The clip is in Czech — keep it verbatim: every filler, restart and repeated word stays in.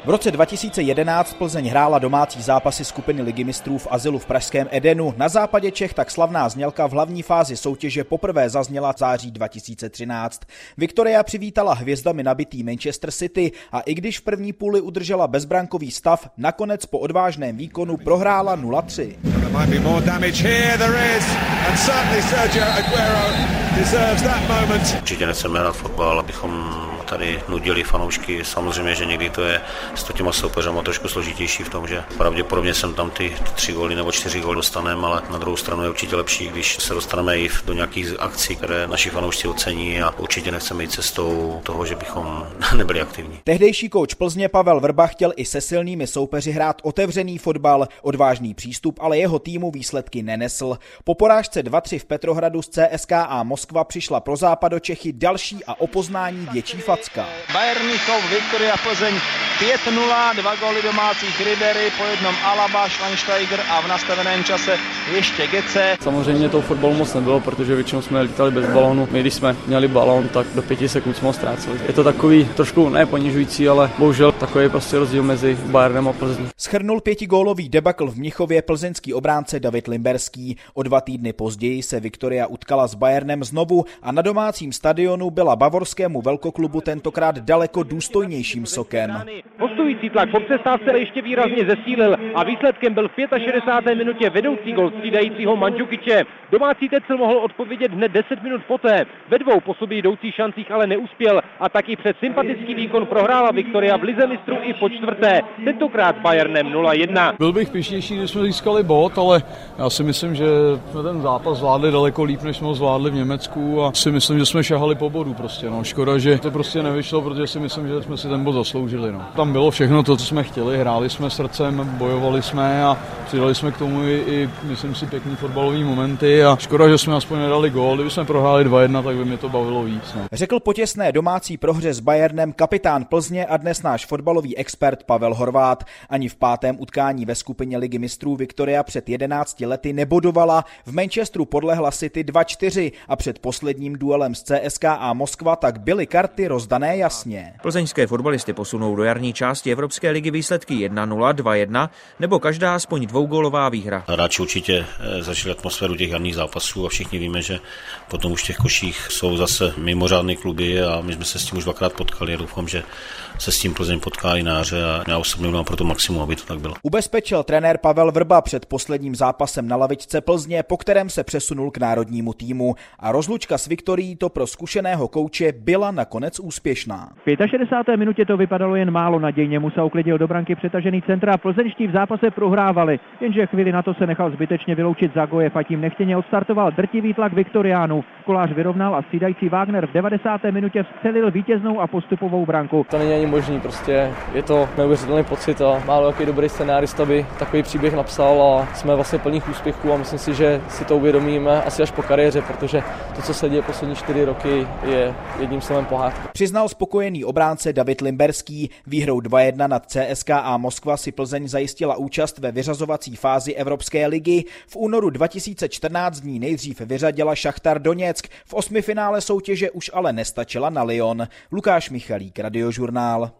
V roce dva tisíce jedenáct Plzeň hrála domácí zápasy skupiny Ligy mistrů v azylu v pražském Edenu. Na západě Čech tak slavná znělka v hlavní fázi soutěže poprvé zazněla v září dva tisíce třináct. Viktoria přivítala hvězdami nabitý Manchester City a i když v první půli udržela bezbrankový stav, nakonec po odvážném výkonu prohrála nula tři. Určitě nechceme hrát fotbal, abychom tady nudili fanoušky. Samozřejmě, že někdy to je s těma soupeřama trošku složitější v tom, že pravděpodobně sem tam ty tři góly nebo čtyři góly dostaneme, ale na druhou stranu je určitě lepší, když se dostaneme i do nějakých akcí, které naši fanoušci ocení, a určitě nechceme jít cestou toho, že bychom nebyli aktivní. Tehdejší kouč Plzně Pavel Vrba chtěl i se silnými soupeři hrát otevřený fotbal, odvážný přístup, ale jeho týmu výsledky nenesl. Po porážce dva tři v Petrohradu z C S K A Moskva přišla pro Západočechy další a o poznání větší facka. Bayern Mnichov, Viktoria Plzeň pět nula, dva góly domácích Ribery, po jednom Alaba, Schweinsteiger a v nastaveném čase ještě Gece. Samozřejmě to fotbalu moc nebylo, protože většinou jsme lítali bez balónu. My, když jsme měli balón, tak do pěti sekund jsme ho ztráceli. Je to takový trošku neponižující, ale bohužel takový prostě rozdíl mezi Bayernem a Plzní. Shrnul pětigólový debakl v Mnichově plzeňský obránce David Limberský. O dva týdny později se Viktoria utkala s Bayernem znovu a na domácím stadionu byla bavorskému velkoklubu tentokrát daleko důstojnějším sokem. Postující tlak po přestávce ještě výrazně zesílil a výsledkem byl v šedesáté páté minutě vedoucí gol střídajícího Mandžukiče. Domácí Tecl mohl odpovědět hned deset minut poté. Ve dvou po sobě jdoucích šancích ale neuspěl a taky před sympatický výkon prohrála Viktoria v lize mistrů i po čtvrté, tentokrát s Bayernem nula jedna. Byl bych pyšnější, když jsme získali bod, ale já si myslím, že jsme ten zápas zvládli daleko líp, než jsme ho zvládli v Německu, a si myslím, že jsme šahali po bodu prostě. No. Škoda, že to prostě nevyšlo, protože si myslím, že jsme si ten bod zasloužili. No. Tam bylo všechno to, co jsme chtěli, hráli jsme srdcem, bojovali jsme a přidali jsme k tomu i, i myslím si, pěkný fotbalový momenty, a škoda, že jsme aspoň nedali gól. Kdyby jsme prohráli dva jedna, tak by mě to bavilo víc. No. Řekl po těsné domácí prohře s Bayernem kapitán Plzně a dnes náš fotbalový expert Pavel Horvát. Ani v pátém utkání ve skupině Ligy mistrů Viktoria před jedenácti lety nebodovala, v Manchesteru podlehla City dva čtyři a před posledním duelem s C S K A Moskva tak byly karty rozdané jasně. Plzeňské fotbalisty posunou do jarní části Evropské ligy výsledky jedna nula, dva jedna nebo každá aspoň dvougólová výhra. Hráči určitě zažili atmosféru těch jarních zápasů a všichni víme, že potom už v těch koších jsou zase mimořádné kluby a my jsme se s tím už dvakrát potkali a doufám, že se s tím Plzeň potká i na jaře a já osobně mám pro to maximum, aby to tak bylo. Ubezpečil trenér Pavel Vrba před posledním zápasem na lavičce Plzně, po kterém se přesunul k národnímu týmu, a rozlučka s Viktorií to pro zkušeného kouče byla nakonec úspěšná. V šedesáté páté minutě to vypadalo jen málo nadějně, Musa uklidil do branky přetažený centra a plzeňští v zápase prohrávali, jenže chvíli na to se nechal zbytečně vyloučit Zagojev a tím nechtěně odstartoval drtivý tlak Viktoriánů. Kolář vyrovnal a střídající Wagner v devadesáté minutě vstřelil vítěznou a postupovou branku. To není ani možný, prostě je to neuvěřitelný pocit a málo jaký dobrý scénárista by takový příběh napsal, a jsme vlastně plných úspěchů a myslím si, že si to uvědomíme asi až po kariéře, protože to, co se děje poslední čtyři roky, je jedním slovem pohádka. Přiznal spokojený obránce David Limberský. Výhrou dva jedna nad C S K A Moskva si Plzeň zajistila účast ve vyřazovací fázi Evropské ligy. V únoru dva tisíce čtrnáct dní nejdřív vyřadila Šachtar Doněck. V osmifinále soutěže už ale nestačila na Lyon. Lukáš Michalík, Radiožurnál.